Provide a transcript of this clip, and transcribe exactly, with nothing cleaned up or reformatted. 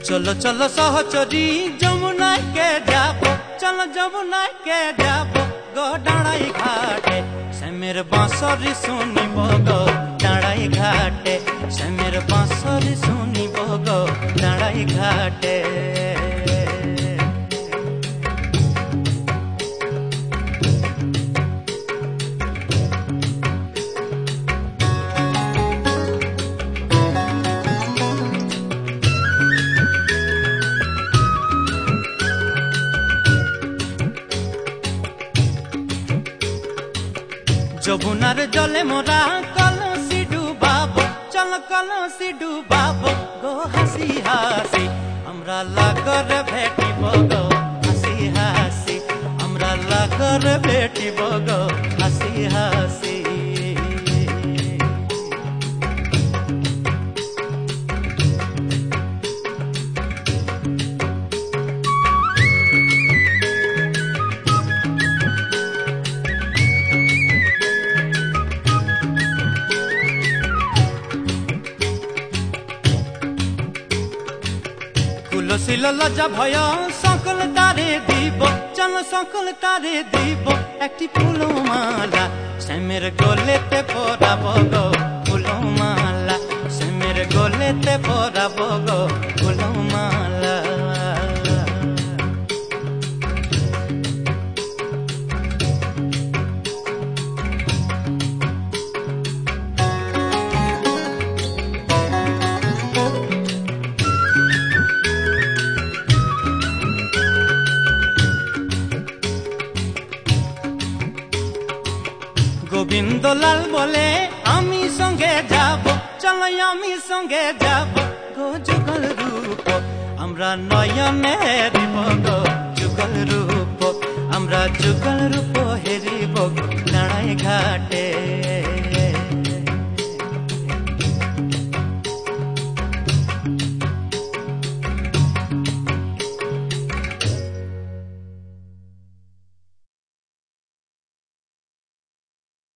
चलो चलो सहचरी जमुना के जाबो, चलो जमुना के जाबो गो डाँडाई घाटे से मेरे बांसुरी सुनिबो गो डाँडाई घाटे से मेरे बांसुरी सुनिबो गो डाँडाई घाटे। যমুনার জলে মোরা কলসি ডুবাবো, চল কলসি ডুবাবো গো হাসি হাসি আমরা লাগর ভেটিব গো হাসি হাসি আমরা লাগর ভেটিব গো হাসি হাসি। তুলসিল লজ্জা ভয় সকল তারে দিব, চল সকল তারে দিব একটি ফুলমালা শ্যামের গলেতে পরাবো গো ফুলমালা শ্যামের গলেতে পরাবো গো ফুলমালা। গোবিন্দ লাল বলে আমি সঙ্গে যাব, চলো আমি সঙ্গে যাব গো যুগল রূপ আমরা নয়নে হেরিব গো যুগল রূপ আমরা যুগল রূপ হেরিব ডাঁড়াই ঘাটে।